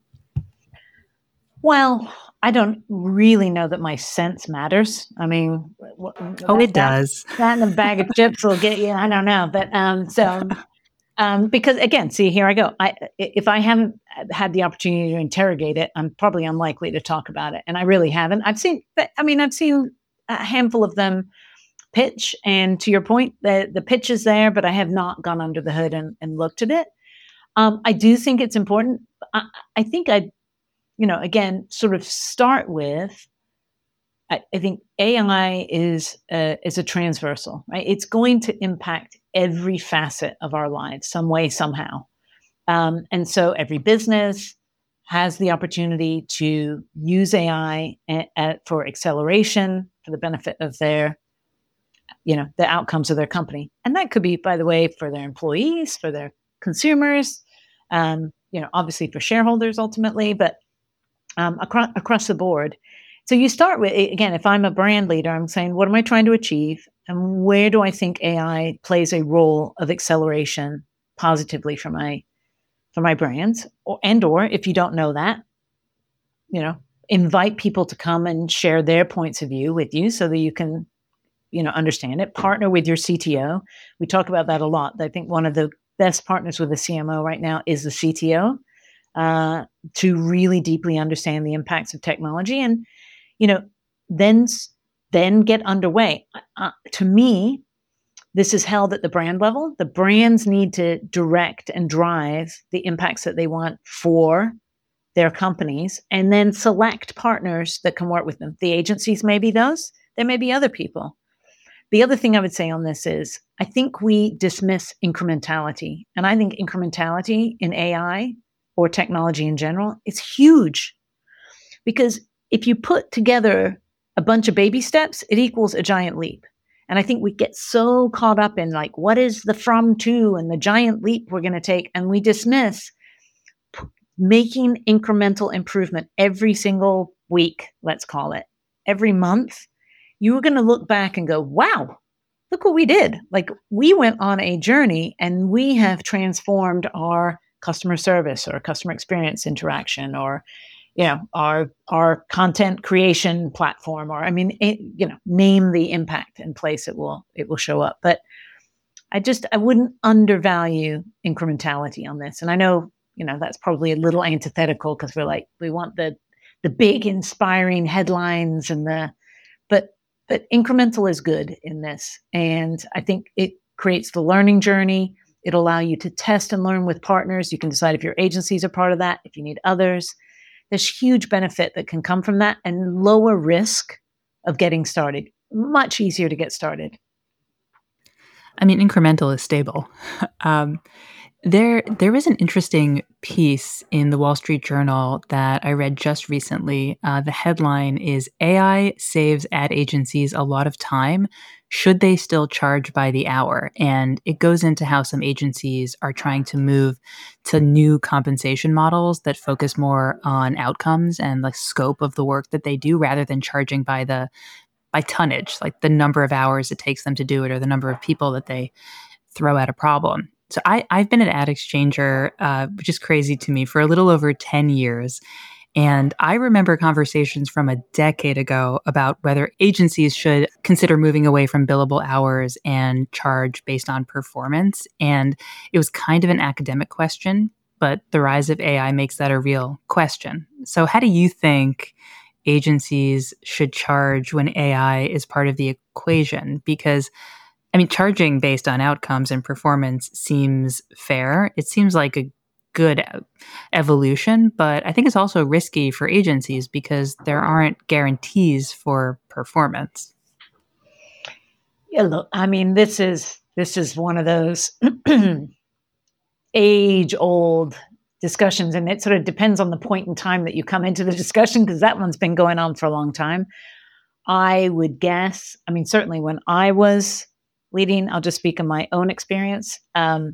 Well, I don't really know that my sense matters. I mean, it does. That and a bag of chips will get you. I don't know, but because again, see, here I go. If I haven't had the opportunity to interrogate it, I'm probably unlikely to talk about it, and I really haven't. I've seen a handful of them pitch, and to your point, the pitch is there, but I have not gone under the hood and looked at it. I do think it's important. I think again, sort of start with, I think AI is a transversal, right? It's going to impact every facet of our lives, some way, somehow. And so every business has the opportunity to use AI for acceleration, for the benefit of their, the outcomes of their company. And that could be, by the way, for their employees, for their consumers, obviously for shareholders ultimately, but across the board. So you start with, again, if I'm a brand leader, I'm saying, what am I trying to achieve? And where do I think AI plays a role of acceleration positively for my brands? Or if you don't know that, invite people to come and share their points of view with you so that you can, understand it. Partner with your CTO. We talk about that a lot. I think one of the best partners with a CMO right now is the CTO. To really deeply understand the impacts of technology and, then get underway. To me, this is held at the brand level. The brands need to direct and drive the impacts that they want for their companies and then select partners that can work with them. The agencies may be those. There may be other people. The other thing I would say on this is I think we dismiss incrementality. And I think incrementality in AI or technology in general is huge. Because if you put together a bunch of baby steps, it equals a giant leap. And I think we get so caught up in like, what is the from to and the giant leap we're going to take? And we dismiss making incremental improvement every single week, let's call it, every month. You are going to look back and go, wow, look what we did. Like, we went on a journey and we have transformed our customer service or customer experience interaction or, our content creation platform, or, name the impact and place it will show up. But I wouldn't undervalue incrementality on this. And I know, that's probably a little antithetical because we want the big inspiring headlines but incremental is good in this. And I think it creates the learning journey. It'll allow you to test and learn with partners. You can decide if your agencies are part of that, if you need others. There's huge benefit that can come from that and lower risk of getting started. Much easier to get started. I mean, incremental is stable. There was an interesting piece in the Wall Street Journal that I read just recently. The headline is AI saves ad agencies a lot of time. Should they still charge by the hour? And it goes into how some agencies are trying to move to new compensation models that focus more on outcomes and the scope of the work that they do rather than charging by tonnage, like the number of hours it takes them to do it or the number of people that they throw at a problem. So I've been at AdExchanger, which is crazy to me, for a little over 10 years. And I remember conversations from a decade ago about whether agencies should consider moving away from billable hours and charge based on performance. And it was kind of an academic question, but the rise of AI makes that a real question. So how do you think agencies should charge when AI is part of the equation? Because I mean, charging based on outcomes and performance seems fair. It seems like a good evolution, but I think it's also risky for agencies because there aren't guarantees for performance. Yeah, look, I mean, this is one of those age-old discussions, and it sort of depends on the point in time that you come into the discussion, because that one's been going on for a long time. I would guess, I mean, certainly when I was leading, I'll just speak of my own experience. The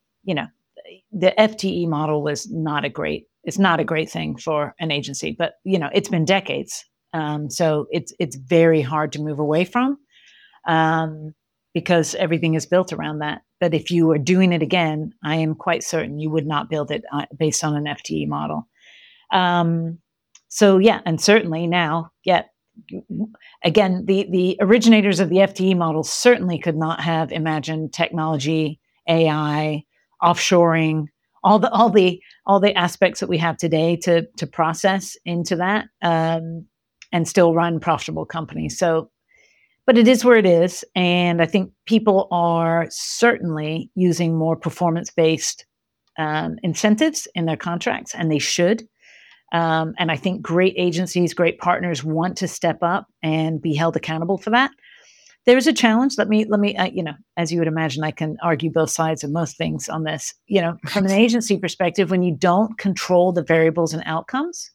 FTE model was it's not a great thing for an agency, but it's been decades. So it's very hard to move away from, because everything is built around that. But if you are doing it again, I am quite certain you would not build it based on an FTE model. So yeah, and certainly now, again, the originators of the FTE model certainly could not have imagined technology, AI, offshoring, all the aspects that we have today to process into that, and still run profitable companies. So, but it is where it is, and I think people are certainly using more performance-based incentives in their contracts, and they should. And I think great agencies, great partners want to step up and be held accountable for that. There's a challenge. Let me, as you would imagine, I can argue both sides of most things on this. From an agency perspective, when you don't control the variables and outcomes,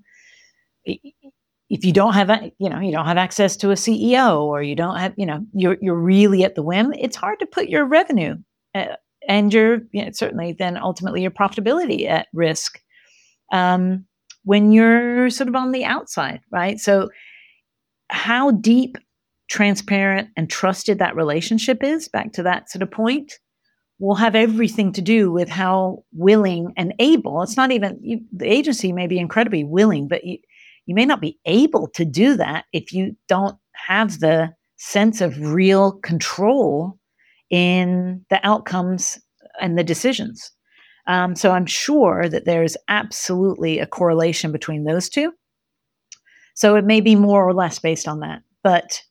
if you don't have, you don't have access to a CEO, or you don't have, you're really at the whim, it's hard to put your revenue and your, certainly then ultimately your profitability at risk. When you're sort of on the outside, right? So how deep, transparent, and trusted that relationship is, back to that sort of point, will have everything to do with how willing and able. It's not even, the agency may be incredibly willing, but you may not be able to do that if you don't have the sense of real control in the outcomes and the decisions. So I'm sure that there's absolutely a correlation between those two. So it may be more or less based on that. But,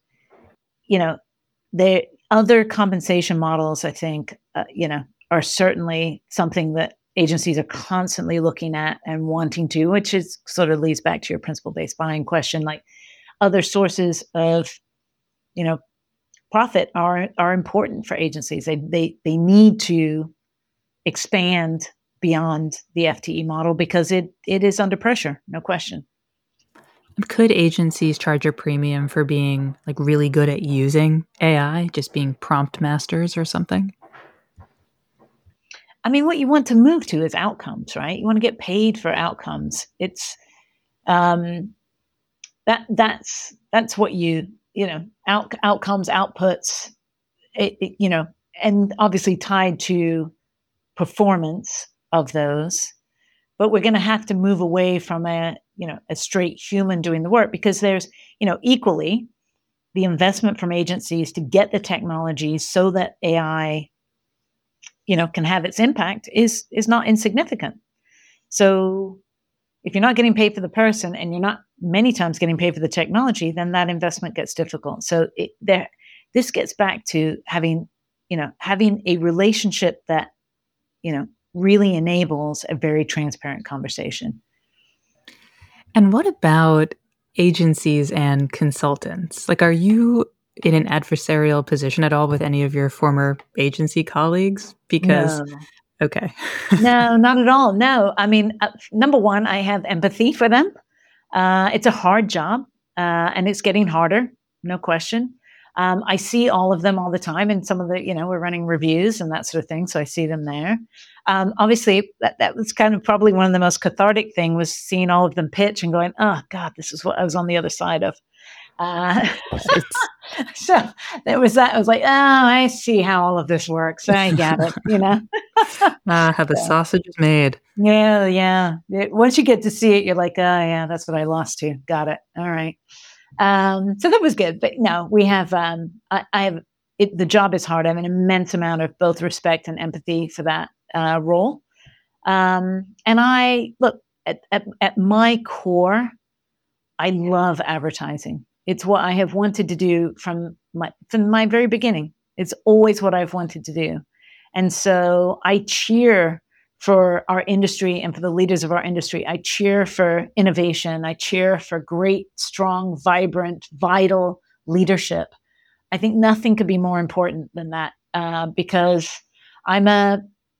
the other compensation models, I think, are certainly something that agencies are constantly looking at and wanting to, which is sort of leads back to your principle-based buying question. Like, other sources of, profit are important for agencies. They need to expand beyond the FTE model because it is under pressure, no question. Could agencies charge a premium for being really good at using AI, just being prompt masters or something? I mean, what you want to move to is outcomes, right? You want to get paid for outcomes. It's that's what outcomes, outputs, and obviously tied to performance of those. But we're going to have to move away from a straight human doing the work, because there's, equally the investment from agencies to get the technology so that AI, can have its impact is not insignificant. So if you're not getting paid for the person and you're not many times getting paid for the technology, then that investment gets difficult. So this gets back to having a relationship that, really enables a very transparent conversation. And what about agencies and consultants? Are you in an adversarial position at all with any of your former agency colleagues? Because, No. okay. No, not at all. No. I mean, number one, I have empathy for them. It's a hard job, and it's getting harder, no question. I see all of them all the time, and some of the, we're running reviews and that sort of thing, so I see them there. Obviously, that was kind of probably one of the most cathartic thing was seeing all of them pitch and going, oh, God, this is what I was on the other side of. So there was that. I was like, oh, I see how all of this works. I get it, How the sausage is made. Yeah. Once you get to see it, you're like, oh, yeah, that's what I lost to. Got it. All right. So that was good. But no, we have, I have, the job is hard. I have an immense amount of both respect and empathy for that role. And I, look, at my core, I love advertising. It's what I have wanted to do from my very beginning. It's always what I've wanted to do. And so I cheer for our industry and for the leaders of our industry. I cheer for innovation. I cheer for great, strong, vibrant, vital leadership. I think nothing could be more important than that because I'm I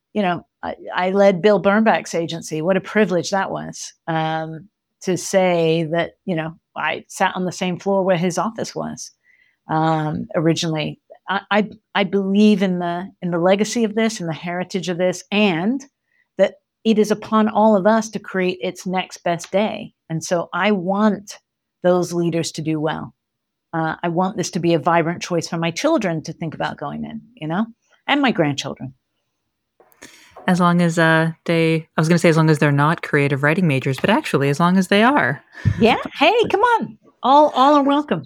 led Bill Bernbach's agency. What a privilege that was to say that, I sat on the same floor where his office was originally. I believe in the legacy of this and the heritage of this, and that it is upon all of us to create its next best day. And so I want those leaders to do well. I want this to be a vibrant choice for my children to think about going in, and my grandchildren. As long as I was going to say, as long as they're not creative writing majors, but actually, as long as they are. Yeah. Hey, come on. All are welcome.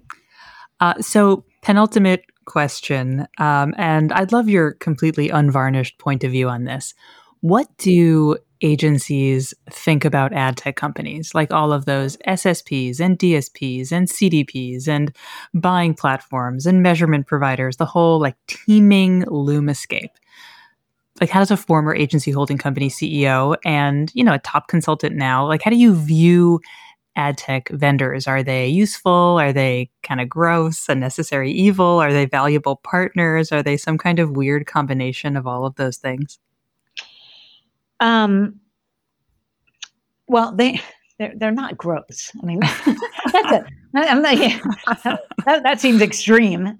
So penultimate question, and I'd love your completely unvarnished point of view on this. What do agencies think about ad tech companies, like all of those SSPs and DSPs and CDPs and buying platforms and measurement providers, the whole teeming Loomascape? How does a former agency holding company CEO and, a top consultant now, how do you view ad tech vendors? Are they useful? Are they kind of gross, a necessary evil? Are they valuable partners? Are they some kind of weird combination of all of those things? Well, they're not gross. I mean, that seems extreme.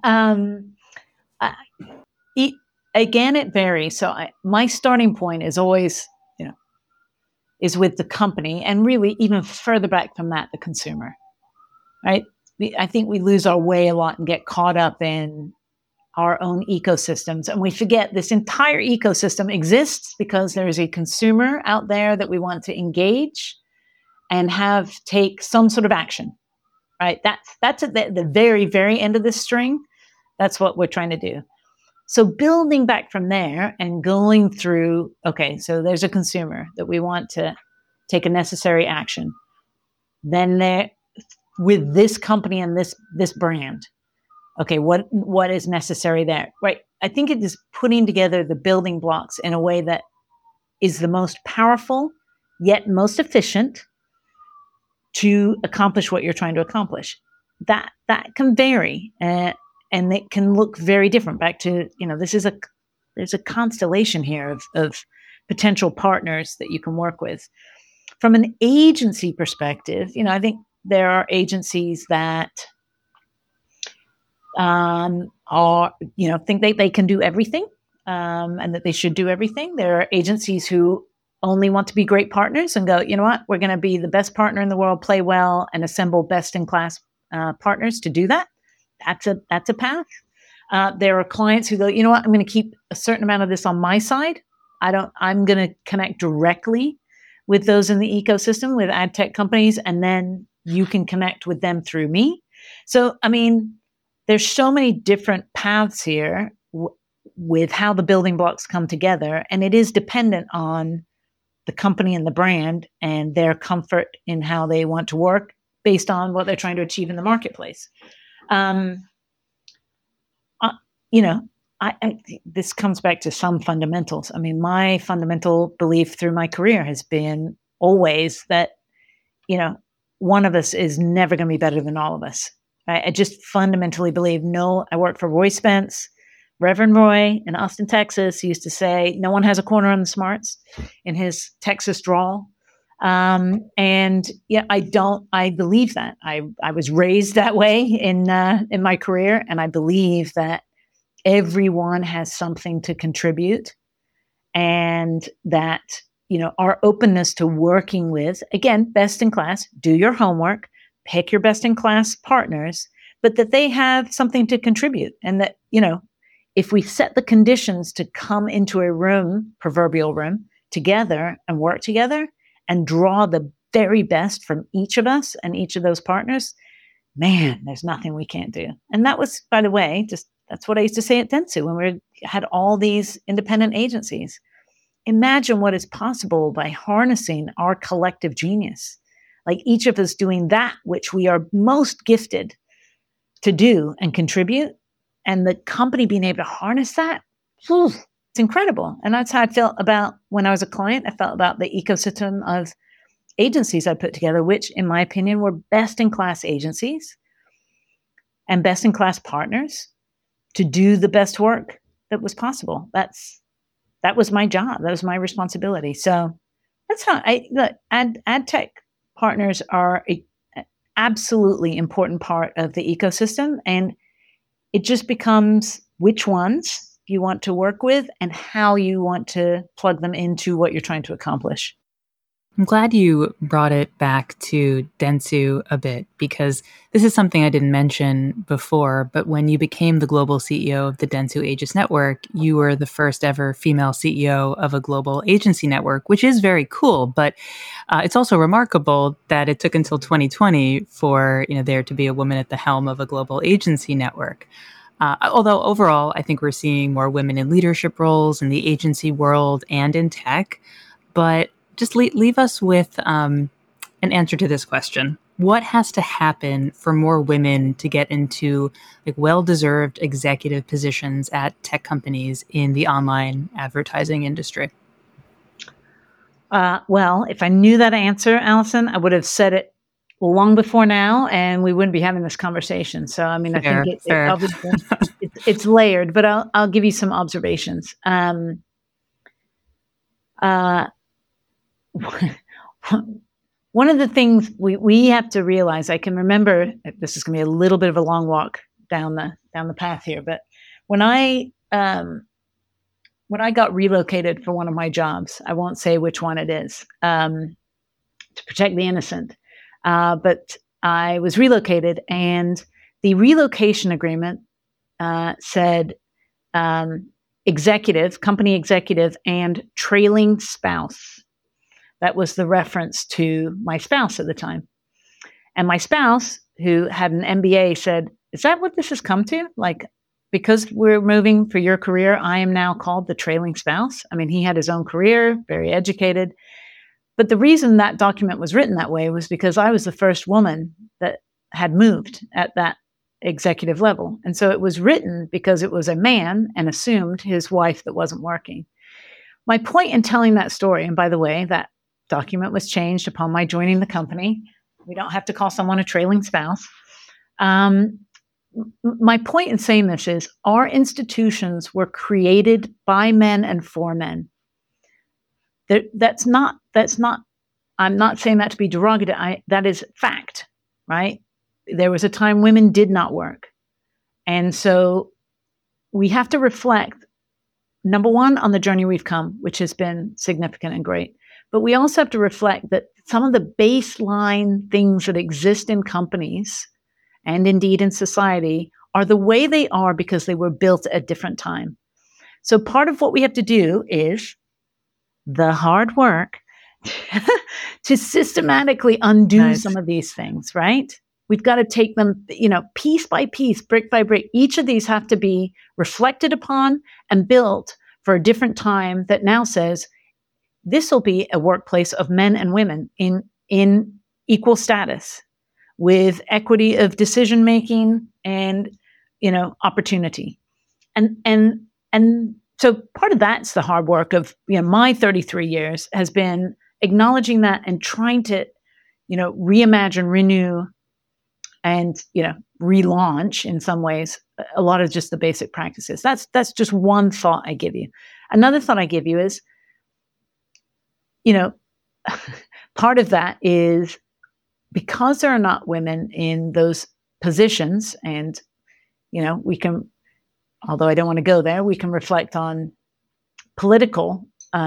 Again, it varies. So my starting point is always, is with the company, and really even further back from that, the consumer, right? I think we lose our way a lot and get caught up in our own ecosystems. And we forget this entire ecosystem exists because there is a consumer out there that we want to engage and take some sort of action, right? That's at the very, very end of this string. That's what we're trying to do. So building back from there and going through, okay, so there's a consumer that we want to take a necessary action. Then with this company and this brand, okay, what is necessary there, right? I think it is putting together the building blocks in a way that is the most powerful, yet most efficient to accomplish what you're trying to accomplish. That can vary. And it can look very different. Back to, there's a constellation here of potential partners that you can work with. From an agency perspective, I think there are agencies that think they can do everything and that they should do everything. There are agencies who only want to be great partners and go, you know what, we're going to be the best partner in the world, play well, and assemble best-in-class partners to do that. That's a path. There are clients who go, you know what, I'm going to keep a certain amount of this on my side. I'm going to connect directly with those in the ecosystem, with ad tech companies, and then you can connect with them through me. So, I mean, there's so many different paths here with how the building blocks come together, and it is dependent on the company and the brand and their comfort in how they want to work based on what they're trying to achieve in the marketplace. This comes back to some fundamentals. I mean, my fundamental belief through my career has been always that, one of us is never going to be better than all of us. I just fundamentally believe, I worked for Roy Spence. Reverend Roy in Austin, Texas used to say, no one has a corner on the smarts in his Texas drawl. And yeah, I believe that. I was raised that way in my career. And I believe that everyone has something to contribute, and that, our openness to working with, again, best in class, do your homework, pick your best in class partners, but that they have something to contribute. And that, if we set the conditions to come into a room, proverbial room, together and work together and draw the very best from each of us and each of those partners, man, there's nothing we can't do. And that was, by the way, that's what I used to say at Dentsu when we had all these independent agencies. Imagine what is possible by harnessing our collective genius, like each of us doing that which we are most gifted to do and contribute, and the company being able to harness that. It's incredible. And that's how I felt about when I was a client. I felt about the ecosystem of agencies I put together, which in my opinion were best in class agencies and best in class partners to do the best work that was possible. That was my job. That was my responsibility. So that's how ad tech partners are an absolutely important part of the ecosystem. And it just becomes which ones you want to work with and how you want to plug them into what you're trying to accomplish. I'm glad you brought it back to Dentsu a bit, because this is something I didn't mention before, but when you became the global CEO of the Dentsu Aegis Network, you were the first ever female CEO of a global agency network, which is very cool. But it's also remarkable that it took until 2020 for there to be a woman at the helm of a global agency network. Although overall, I think we're seeing more women in leadership roles in the agency world and in tech. But just leave us with an answer to this question. What has to happen for more women to get into well-deserved executive positions at tech companies in the online advertising industry? Well, if I knew that answer, Allison, I would have said it long before now, and we wouldn't be having this conversation. So, I mean, I think it's layered, but I'll give you some observations. One of the things we have to realize, I can remember, this is going to be a little bit of a long walk down the path here, but when I got relocated for one of my jobs, I won't say which one it is, to protect the innocent, but I was relocated, and the relocation agreement said company executive, and trailing spouse. That was the reference to my spouse at the time. And my spouse, who had an MBA, said, is that what this has come to? Because we're moving for your career, I am now called the trailing spouse. I mean, he had his own career, very educated. But the reason that document was written that way was because I was the first woman that had moved at that executive level. And so it was written because it was a man and assumed his wife that wasn't working. My point in telling that story, and by the way, that document was changed upon my joining the company. We don't have to call someone a trailing spouse. My point in saying this is our institutions were created by men and for men. That's not, I'm not saying that to be derogatory. That is fact, right? There was a time women did not work. And so we have to reflect, number one, on the journey we've come, which has been significant and great. But we also have to reflect that some of the baseline things that exist in companies and indeed in society are the way they are because they were built at a different time. So part of what we have to do is the hard work to systematically undo some of these things, right? We've got to take them, piece by piece, brick by brick. Each of these have to be reflected upon and built for a different time that now says, this will be a workplace of men and women in equal status, with equity of decision making and opportunity, and so part of that's the hard work of my 33 years has been acknowledging that and trying to reimagine, renew, and relaunch in some ways a lot of just the basic practices. That's just one thought I give you. Another thought I give you is, part of that is because there are not women in those positions, and, we can, although I don't want to go there, we can reflect on political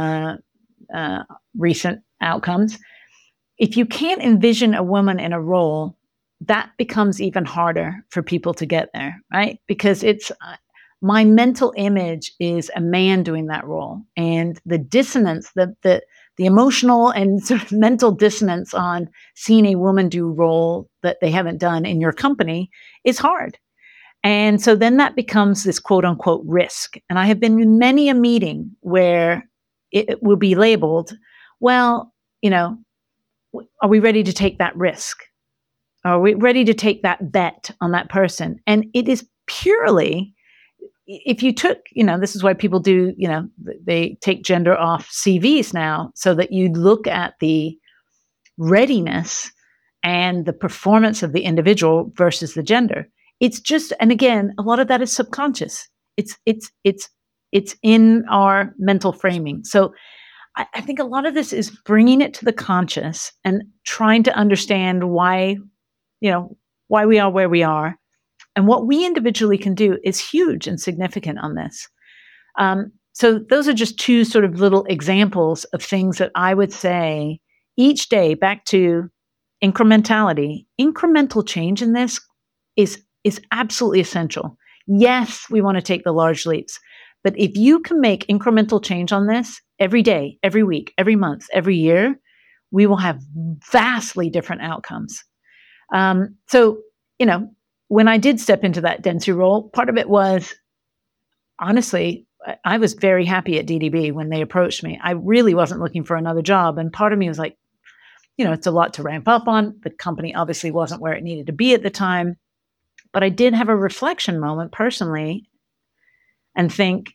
recent outcomes. If you can't envision a woman in a role, that becomes even harder for people to get there, right? Because it's my mental image is a man doing that role, and the dissonance, the emotional and sort of mental dissonance on seeing a woman do a role that they haven't done in your company is hard. And so then that becomes this quote unquote risk. And I have been in many a meeting where it will be labeled, well, are we ready to take that risk? Are we ready to take that bet on that person? And it is purely, if you took, this is why people do, they take gender off CVs now so that you look at the readiness and the performance of the individual versus the gender. It's just, and again, a lot of that is subconscious. It's in our mental framing. So I think a lot of this is bringing it to the conscious and trying to understand why we are where we are. And what we individually can do is huge and significant on this. So those are just two sort of little examples of things that I would say each day, back to incrementality. Incremental change in this is absolutely essential. Yes, we want to take the large leaps, but if you can make incremental change on this every day, every week, every month, every year, we will have vastly different outcomes. So, when I did step into that density role, part of it was, honestly, I was very happy at DDB when they approached me. I really wasn't looking for another job. And part of me was like, it's a lot to ramp up on. The company obviously wasn't where it needed to be at the time. But I did have a reflection moment personally and think,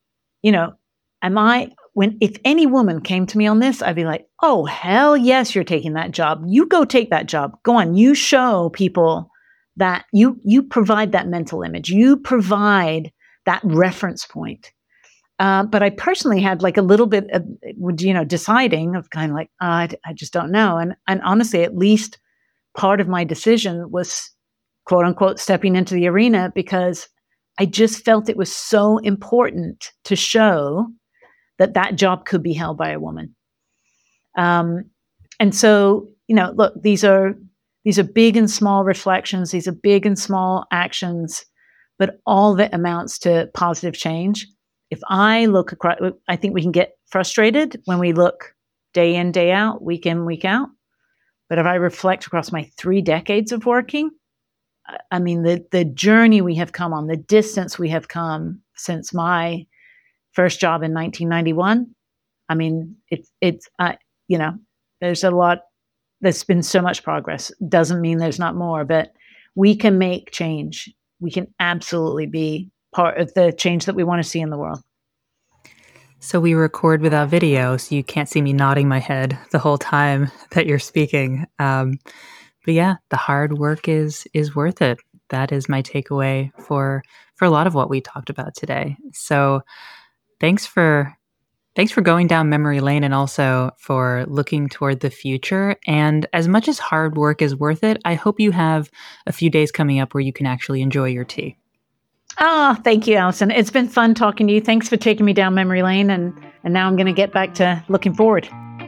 if any woman came to me on this, I'd be like, oh, hell yes, you're taking that job. You go take that job. Go on. You show people that you provide that mental image. You provide that reference point. But I personally had like a little bit of, deciding of kind of like, I just don't know. And honestly, at least part of my decision was, quote unquote, stepping into the arena because I just felt it was so important to show that job could be held by a woman. And so, look, these are big and small reflections. These are big and small actions, but all of it amounts to positive change. If I look across, I think we can get frustrated when we look day in, day out, week in, week out. But if I reflect across my 3 decades of working, I mean, the journey we have come on, the distance we have come since my first job in 1991. I mean, there's a lot, there's been so much progress. Doesn't mean there's not more, but we can make change. We can absolutely be part of the change that we want to see in the world. So we record without video, so you can't see me nodding my head the whole time that you're speaking. But yeah, the hard work is worth it. That is my takeaway for a lot of what we talked about today. So thanks for going down memory lane and also for looking toward the future. And as much as hard work is worth it, I hope you have a few days coming up where you can actually enjoy your tea. Oh, thank you, Allison. It's been fun talking to you. Thanks for taking me down memory lane. And now I'm going to get back to looking forward.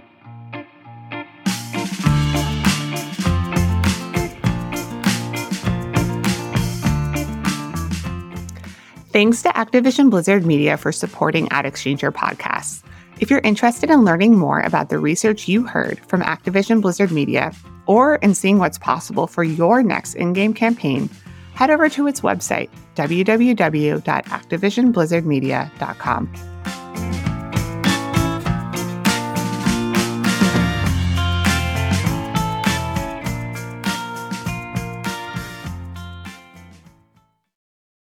Thanks to Activision Blizzard Media for supporting AdExchanger podcasts. If you're interested in learning more about the research you heard from Activision Blizzard Media, or in seeing what's possible for your next in-game campaign, head over to its website, www.activisionblizzardmedia.com.